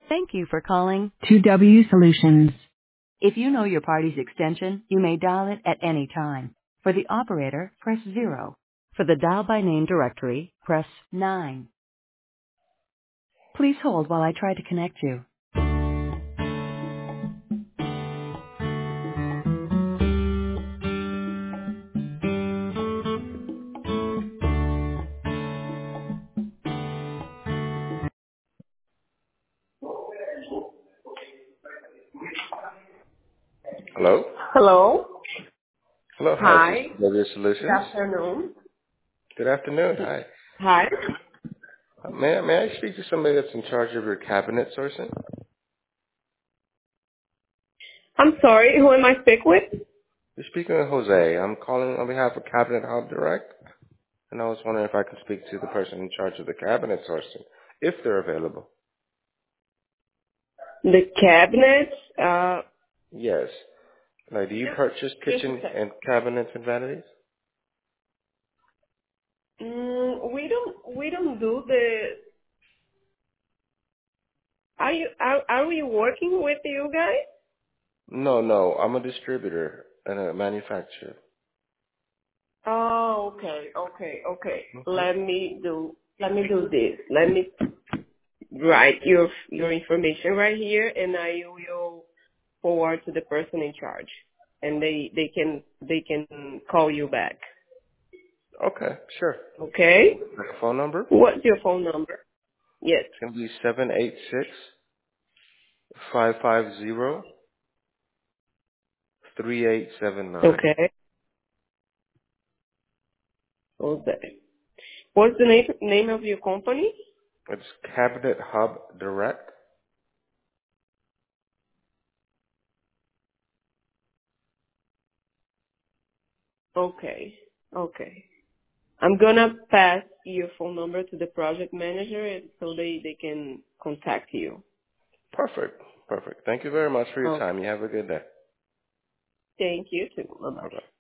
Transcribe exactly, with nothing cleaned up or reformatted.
Thank you for calling two W Solutions. If you know your party's extension, you may dial it at any time. For the operator, press zero. For the dial by name directory, press nine. Please hold while I try to connect you. Hello? Hello. Hello, hi, this is Hi. two W Good Solutions. afternoon. Good afternoon, hi. Hi. Uh, May, I- may I speak to somebody that's in charge of your cabinet sourcing? I'm sorry, who am I speak with? You're speaking with Jose. I'm calling on behalf of Cabinet Hub Direct, and I was wondering if I could speak to the person in charge of the cabinet sourcing, if they're available. The cabinet. Uh, Yes. Like, do you purchase just a kitchen sec. and cabinets and vanities? Mm, we don't. We don't do the. Are you? Are, are we working with you guys? No, no, I'm a distributor and a manufacturer. Oh, okay, okay, okay. hmm Let me do. Let me do this. Let me write your your information right here, and I will forward to the person in charge, and they they can they can call you back. Okay, sure. Okay. The phone number? What's your phone number? Yes. It's going to be seven eight six, five five zero, three eight seven nine. Okay. Okay. What's the name name of your company? It's Cabinet Hub Direct. Okay. Okay. I'm gonna pass your phone number to the project manager and so they, they can contact you. Perfect. Perfect. Thank you very much for your Okay. time. You have a good day. Thank you too. Bye bye. Bye-bye.